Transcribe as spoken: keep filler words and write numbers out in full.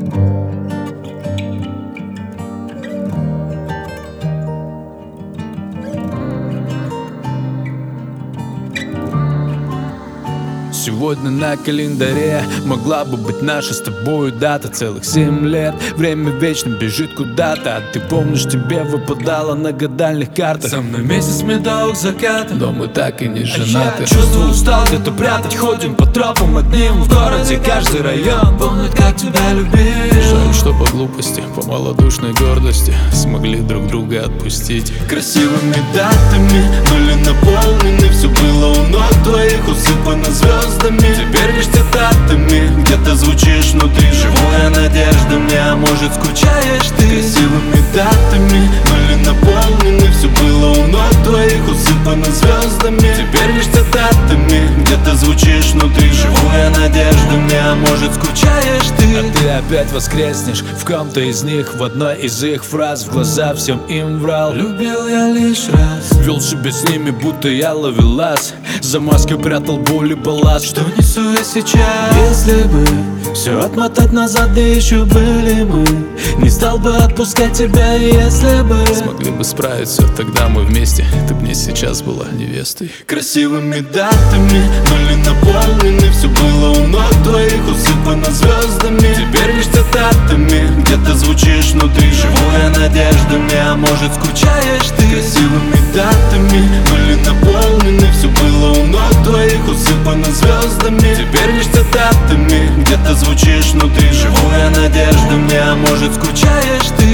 Сегодня на календаре могла бы быть наша с тобою дата. Целых семь лет, время вечно бежит куда-то. А ты помнишь, тебе выпадало на гадальных картах. Со мной месяц медовых закатов, но мы так и не женаты. А я чувство устал где-то прятать. Ходим по тропам одним в городе, каждый район помнит, как тебя любил. Жаль, что по глупости, по малодушной гордости смогли друг друга отпустить. Красивыми датами были наполнены, все было у ног твоих усыпано звездами. Теперь лишь цитатами где-то звучишь внутри. Живая надежда мне, а может скучаешь ты? Красивыми датами были наполнены, все было у ног твоих усыпано звездами. Теперь лишь цитатами где-то звучишь внутри. Живая надежда мне, а может скучаешь ты? А ты опять воскреснешь в ком-то из них, в одной из их фраз. В глаза всем им врал: любил я лишь раз. Вел себя с ними, будто я ловелас. За маской прятал боль и балласт. Что несу я сейчас? Если бы все отмотать назад, да еще были мы, не стал бы отпускать тебя, если бы смогли бы справиться, тогда мы вместе. Ты б мне сейчас была невестой. Красивыми датами были наполнены, все было у ног твоих усыпано звездами. Теперь лишь цитатами где-то звучишь внутри. Живая надежда мне, а может скучаешь ты? Красивыми датами были наполнены, все было у ног твоих усыпано звездами. Теперь лишь цитатами где-то звучишь внутри. Живая надежда мне, а может скучаешь ты?